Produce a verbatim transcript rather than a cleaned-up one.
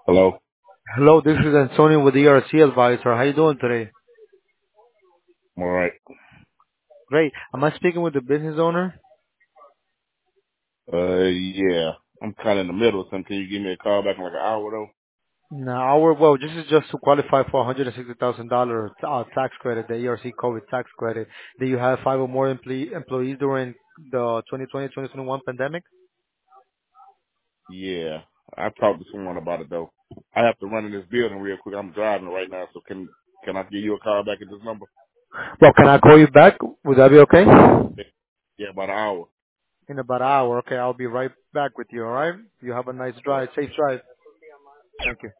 Hello. Hello, this is Antonio with E R C Advisor. How you doing today? I'm all right. Great. Am I speaking with the business owner? Uh, yeah. I'm kind of in the middle of something. Can you give me a call back in like an hour though? No, our, well, this is just to qualify for one hundred sixty thousand dollars uh, tax credit, the E R C COVID tax credit. Do you have five or more emple- employees during the twenty twenty twenty twenty-one pandemic? Yeah. I talked to someone about it though. I have to run in this building real quick. I'm driving right now, so can can I give you a call back at this number? Well, can I call you back? Would that be okay? Yeah, about an hour. In about an hour. Okay, I'll be right back with you, alright? You have a nice All right. drive, safe drive. Thank you.